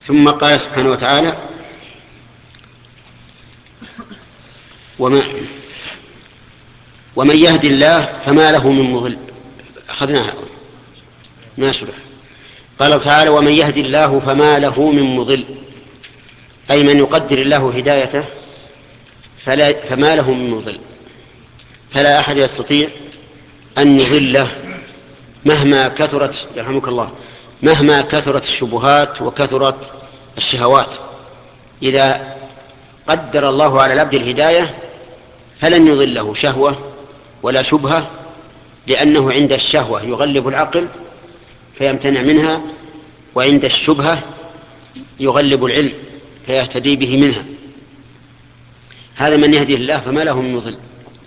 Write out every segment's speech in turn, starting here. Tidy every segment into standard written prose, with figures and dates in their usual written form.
ثم قال سبحانه وتعالى: ومن يهد الله فما له من مضل. أخذناها ناشرة. قال تعالى: ومن يهد الله فما له من مضل، أي من يقدر الله هدايته فما له من مضل، فلا أحد يستطيع أن يضله مهما كثرت، يرحمك الله، مهما كثرت الشبهات وكثرت الشهوات. إذا قدر الله على العبد الهداية فلن يضله شهوة ولا شبهة، لأنه عند الشهوة يغلب العقل فيمتنع منها، وعند الشبهة يغلب العلم فيهتدي به منها. هذا من يهديه الله فما له من مضل.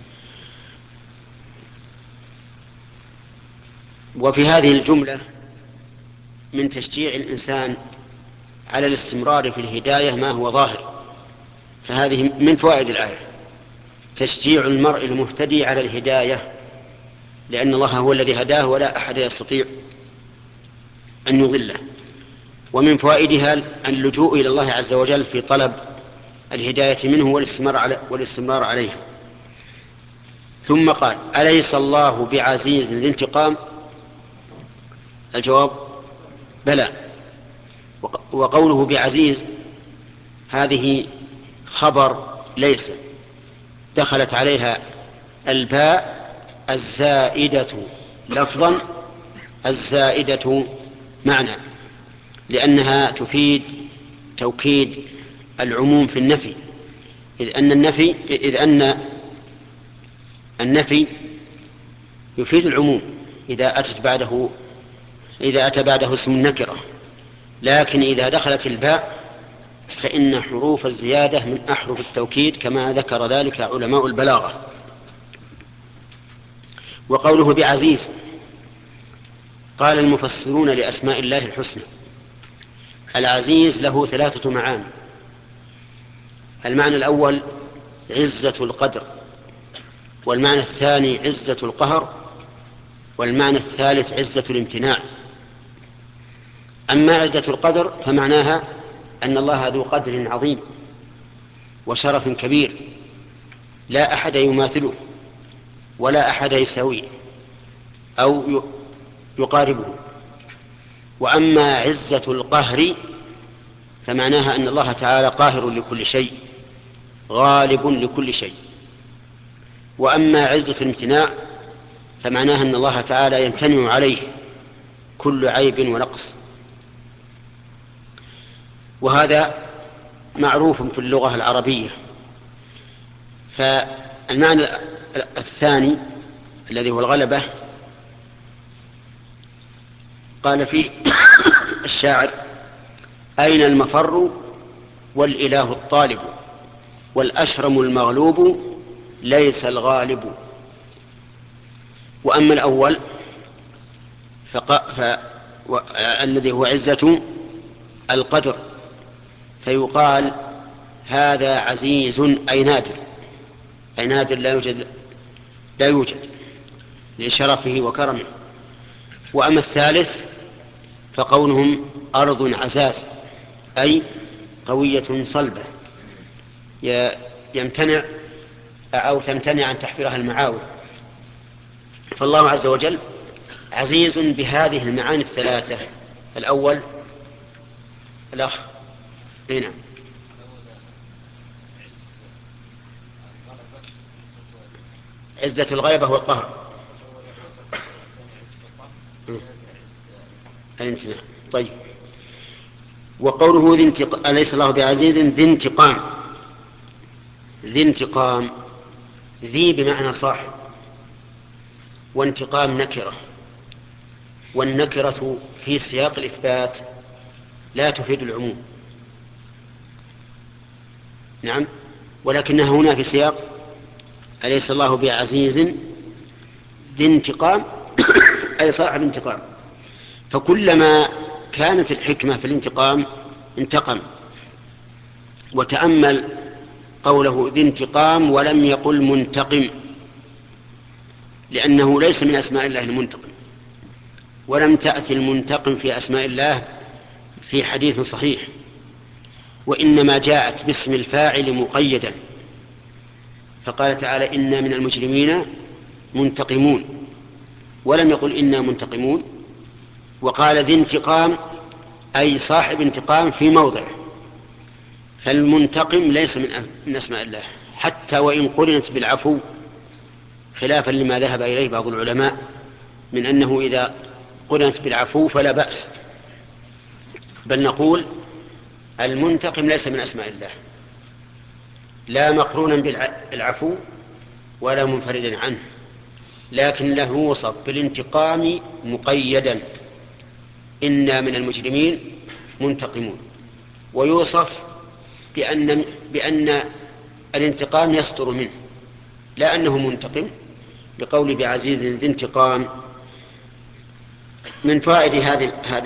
وفي هذه الجملة من تشجيع الإنسان على الاستمرار في الهداية ما هو ظاهر، فهذه من فوائد الآية، تشجيع المرء المهتدي على الهداية، لأن الله هو الذي هداه ولا أحد يستطيع أن يضله. ومن فوائدها اللجوء إلى الله عز وجل في طلب الهداية منه والاستمرار عليها. ثم قال: أليس الله بعزيز ذي انتقام؟ الجواب: بلى. وقوله بعزيز هذه خبر ليس، دخلت عليها الباء الزائدة لفظا الزائدة معنى، لأنها تفيد توكيد العموم في النفي، إذ أن النفي يفيد العموم إذا أتى بعده اسم النكرة، لكن إذا دخلت الباء فإن حروف الزيادة من أحرف التوكيد كما ذكر ذلك علماء البلاغة. وقوله بعزيز، قال المفسرون لأسماء الله الحسنى: العزيز له 3 معاني. المعنى الأول عزة القدر، والمعنى الثاني عزة القهر، والمعنى الثالث عزة الامتناع. أما عزة القدر فمعناها أن الله ذو قدر عظيم وشرف كبير لا أحد يماثله ولا أحد يساويه أو يقاربه. وأما عزة القهر فمعناها أن الله تعالى قاهر لكل شيء غالب لكل شيء. وأما عزة الامتناع فمعناها أن الله تعالى يمتنع عليه كل عيب ونقص. وهذا معروف في اللغة العربية. فالمعنى الثاني الذي هو الغلبة قال فيه الشاعر: أين المفر والإله الطالب، والأشرم المغلوب ليس الغالب. وأما الأول الذي هو عزة القدر فيقال هذا عزيز أي نادر، أي نادر لا يوجد لشرفه وكرمه. وأما الثالث فقولهم أرض عزاز، أي قوية صلبة يمتنع أو تمتنع عن تحفيرها المعاول. فالله عز وجل عزيز بهذه المعاني الثلاثة. الأول الأخ هنا عزة الغلبة والقهر الامتناع. طيب. وقوله أليس الله بعزيز ذي انتقام، ذي انتقام، ذي بمعنى صاحب، وانتقام نكرة، والنكرة في سياق الإثبات لا تفيد العموم، نعم، ولكنها هنا في سياق أليس الله بعزيز ذي انتقام أي صاحب انتقام. فكلما كانت الحكمة في الانتقام انتقم. وتأمل قوله ذي انتقام ولم يقل منتقم، لأنه ليس من أسماء الله المنتقم، ولم تأتي المنتقم في أسماء الله في حديث صحيح، وإنما جاءت باسم الفاعل مقيدا، فقال تعالى إنا من المجرمين منتقمون، ولم يقل إنا منتقمون. وقال ذي انتقام أي صاحب انتقام في موضعه، فالمنتقم ليس من أسماء الله حتى وإن قرنت بالعفو، خلافا لما ذهب إليه بعض العلماء من أنه إذا قرنت بالعفو فلا بأس، بل نقول المنتقم ليس من أسماء الله، لا مقرونا بالعفو ولا منفردا عنه، لكن له وصف بالانتقام مقيدا، إنا من المجرمين منتقمون، ويوصف بأن الانتقام يصدر منه لا أنه منتقم، بقول بعزيز ذي انتقام. من فوائد هذه